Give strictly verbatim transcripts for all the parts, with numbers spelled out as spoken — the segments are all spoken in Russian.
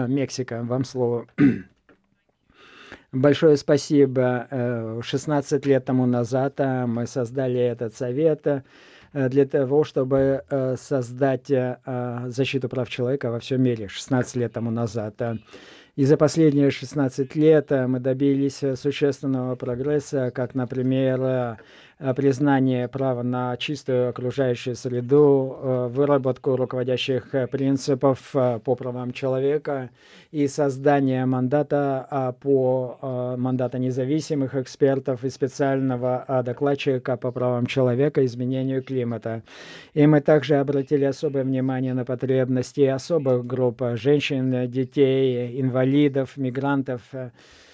А, Мексика, вам слово. Большое спасибо. Э, шестнадцать лет тому назад, а, мы создали этот совет, э, для того, чтобы, э, создать, э, а, защиту прав человека во всем мире шестнадцать лет тому назад. А, и за последние шестнадцать лет, э, мы добились, э, существенного прогресса, как, например, э, э, признание права на чистую окружающую среду, э, выработку руководящих, э, принципов, э, по правам человека и создание мандата, а, по, а, мандата независимых экспертов и специального, а, докладчика по правам человека и изменению климата. И мы также обратили особое внимание на потребности особых групп: э, женщин, э, детей, инвалидов, мигрантов, э,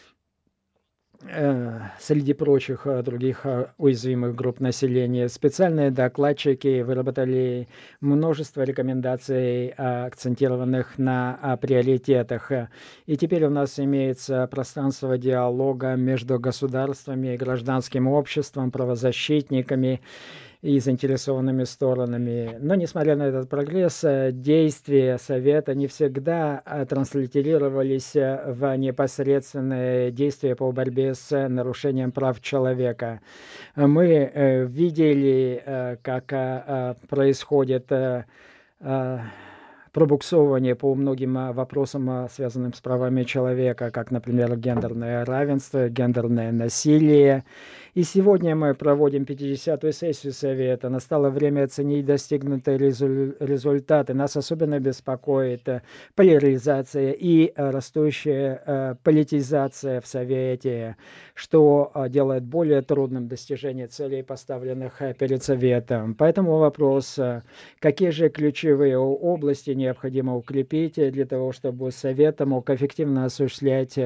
э, среди прочих, э, других, э, уязвимых групп населения. Специальные докладчики выработали множество рекомендаций, а, акцентированных на, а, приоритетах. Э, и теперь у нас имеется пространство диалога между государствами и гражданским обществом, правозащитниками и заинтересованными сторонами. Но, несмотря на этот прогресс, э, действия совета не всегда, а, транслитерировались, э, в непосредственные действия по борьбе с нарушением прав человека. А, мы, э, видели, э, как, а, а, происходит, э, а, пробуксовывание по многим, а, вопросам, а, связанным с правами человека, как, например, гендерное равенство, гендерное насилие. И сегодня мы проводим пятидесятую сессию совета. Настало время оценить достигнутые резуль результаты. Нас особенно беспокоит, э, поляризация и, э, растущая, э, политизация в совете, что, а, делает более трудным достижение целей, поставленных, э, перед советом. Поэтому вопрос: э, какие же ключевые о области необходимо укрепить, э, для того, чтобы совет мог эффективно осуществлять, э